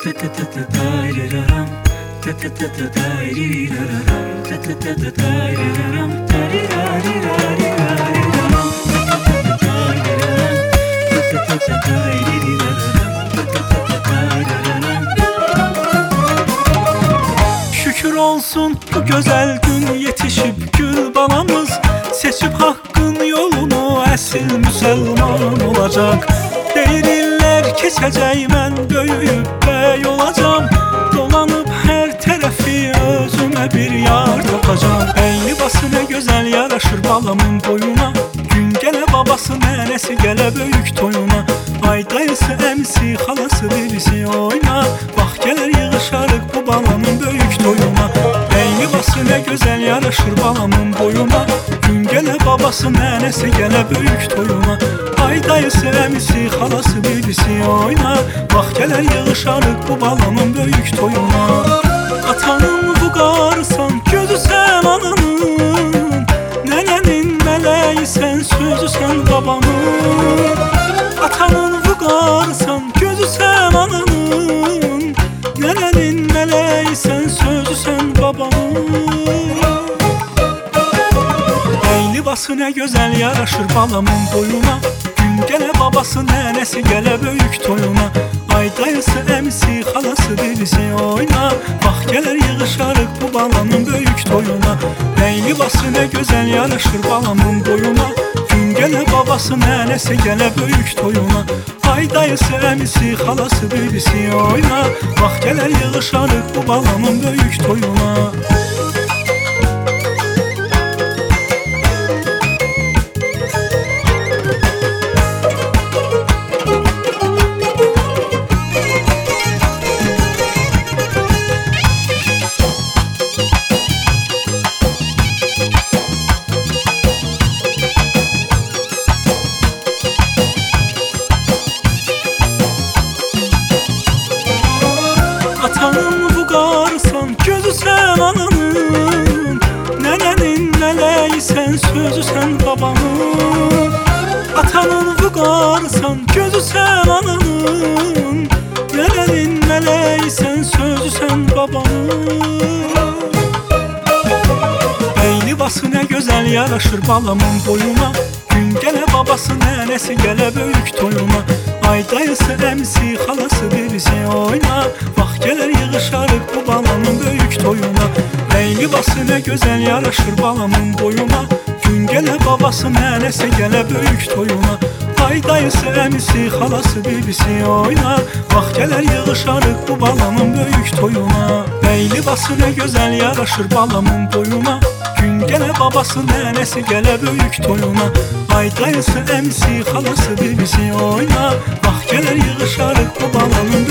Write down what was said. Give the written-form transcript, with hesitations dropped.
Şükür olsun bu güzel gün yetişip gül balamız, seçip hakkın yolunu esil Müslüman olacak. Değiriller keçecek, ben böyüyüp bey olacağım. Dolanıp her tarafı özüme bir yar tapacağım. Ey libası ne güzel yaraşır balamın boyuna, gün gele babası nenesi gele büyük toyuna. Ay dayısı emsi halası birisi oyna, bak gelir yığışarık bu balanın büyük toyuna. Ey libası ne güzel yaraşır balamın boyuna, gün gele babası nenesi gele büyük toyuna. Ay dayısı emsi halası birisi oyna, bak gelir yığışarık bu balanın büyük toyuna. Atanın bu qarısan, gözü sen ananın, nenenin meleği sen, sözü sen babanın. Atanın bu qarısan, gözü sen ananın, nenenin meleği sen, sözü sen babanın. Ey libası ne güzel yaraşır balamın boyuna, gün gele babası nenesi gele büyük toyuna. Ay dayısı emsi halası birisi oyna, bak gelir yığışarık bu balanın büyük toyuna. Ey libası ne güzel yaraşır balamın boyuna, gün gele babası nenesi gele büyük toyuna. Ay dayısı emsi halası birisi oyna, bak gelir yığışarık bu balanın büyük toyuna. Atanın bu qarısan, gözü sen ananın, nenenin meleği sen, sözü sen babanın. Atanın bu qarısan, gözü sen ananın, nenenin meleği sen, sözü sen babanın. Ey libası ne güzel yaraşır balamın boyuna, gün gele babası nenesi gele büyük toyuna. Ay dayısı emsi halası birisi oyna, bak gelir yığışarık bu balanın büyük toyuna. Ey libası ne güzel yaraşır balamın boyuna, gün gele babası nenesi gele büyük toyuna. Ay dayısı emsi halası birisi oyna, bak gelir yığışarık bu balanın büyük toyuna. Ey libası ne güzel yaraşır balamın boyuna, gün gele babası nenesi gele büyük toyuna. Ay dayısı emsi halası birisi oyna, bak gelir yığışarık bu balanın